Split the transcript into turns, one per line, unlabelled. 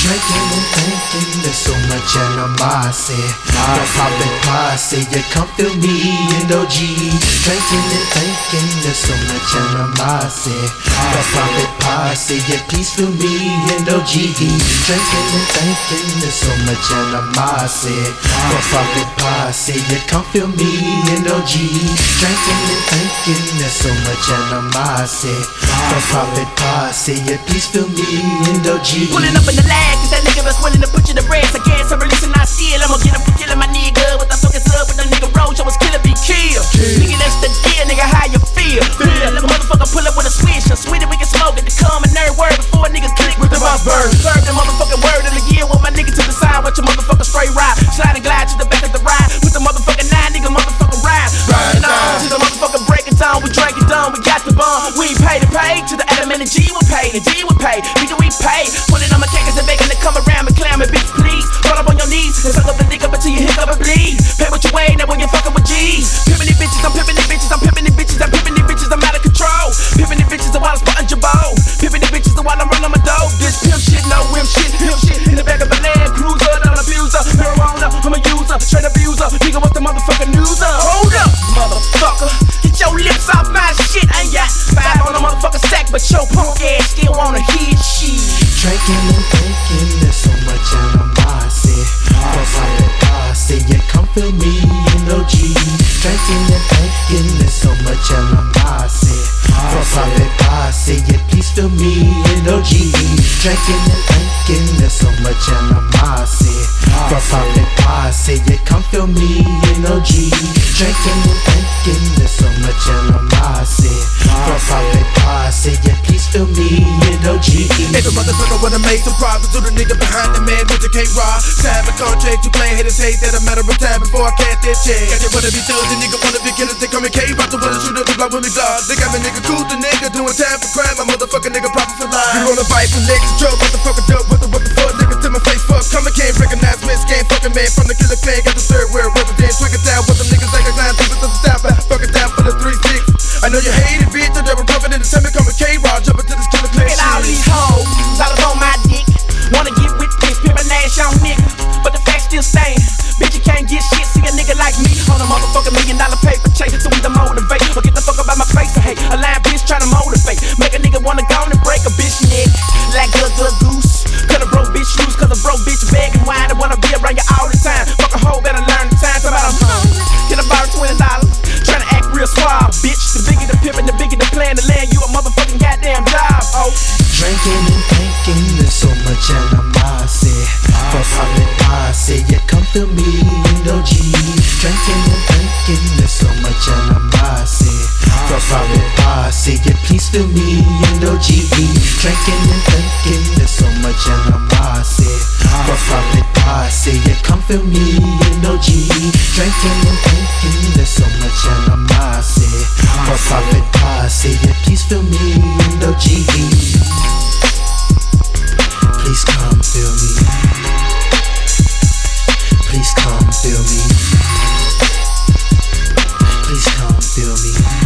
Drinking and thinking, there's so much animosity. The poppin' posse, you come feel me and OG. Drinking and thinking, there's so much animosity. The poppin' posse, you please feel me and OG. Drinking and thinking, there's so much animosity. The poppin' posse, you come feel me and OG. Drinking and thinking, there's so much animosity. The poppin' posse, you please feel me and OG.
Pulling up in the lag, cause that nigga was willing to put you to rest. I guess I'm releasing my steel. I'ma get him for killing my nigga. What the fuck is up with the nigga Roach? I was killer be killed. Nigga, that's the deal, nigga, how you feel? Let a motherfucker pull up with a switch. I'm sweet and we can smoke it. The common nerd word before a nigga click with the mouth burn. Serve the motherfucking word of the year with my nigga to the side. Watch your motherfucker straight ride. Slide and glide to the back of the ride. With the motherfucking 9, nigga, motherfucking ride. Riding on to the motherfucking break it down. We drank it down, we got the bomb. We ain't paid to pay. To the element and G will pay. The G will pay. Nigga, we pay. Put it on my cakes and bacon to come around and clam it, bitch, please. Roll up on your knees and suck up the dick up until you hiccup and bleed. Pay what you weigh, now when you're fucking with G's. Pimpin' these bitches, I'm pimpin' these bitches, I'm pimpin' these bitches, I'm pimpin' these bitches, I'm out of control. Pimpin' these bitches while I'm spotting your bow. Pimpin' these bitches while I'm running my dough. This pimp shit, no whim shit, pimp shit. In the back of the Land Cruiser, not an abuser. Marijuana, I'm a user, straight abuser. Nigga, what's the motherfucking news? Hold up, motherfucker. Get your lips off my shit. I ain't got 5 on a motherfucking stack, but your punk ass still wanna hit shit.
Drinking and thinking, there's so much animosity. The poppin' posse, you come feel me and OG. Drinking and thinking, there's so much animosity. The poppin' posse, you please feel me and OG. Drinking and thinking, there's so much animosity. The poppin' posse, you come feel me and OG. Drinking and thinking, there's so much animosity. The poppin' posse, you please feel me and OG.
If a motherfucker wanna make some profit to the nigga behind the man, but you can't rob. Sign a contract, you play haters hate that a matter of time before I catch that check. Got you wanna be thugs, the nigga wanna be killers, they call me K-Rock, the wanna shoot up the block with me gloves. They got me nigga cool, the nigga doing time for crime, my motherfucker nigga profit for life. You wanna fight for legs and trouble, motherfucker dope, what the fuck, nigga to my face, fuck. Come and can't recognize me, can't fucking man from the killer clan, got the third world represent, quick it down with them niggas like a clown, people to the stop, fuck it down for the 3-6. I know you hate it, bitch, I never profit in the time, call me K-Rock, jumping to this killer clan shit.
Look at all these hoes, all up on my dick. Wanna get with this pimpin' ass young nigga, but the fact still stayin'. Bitch, you can't get shit, see a nigga like me on a motherfucking $1 million paper chase. So either motivate or get the fuck up out my face. I hate a lying bitch tryna motivate, make a nigga wanna go and break a bitch neck like a good goose. Cut a broke bitch loose, cause a broke bitch begging wine and wanna be around you all the time. Fuck a hoe, better learn the time. Somebody I'm hungry, can I borrow $20? Tryna act real suave, bitch. The bigger the pimpin', the bigger the plan to land you a motherfucking goddamn job. Oh,
drinking and thinking, there's so much animosity. For poppin' posse, you come feel me and OG. Drinking and thinking, there's so much animosity. For poppin' posse, you please feel me and OG. Drinking and thinking, there's so much animosity. For poppin' posse, you come feel me and OG. Drinking and thinking, there's so much animosity. For poppin' posse, you please feel me and OG. Please come feel me. Please come feel me. Please come feel me.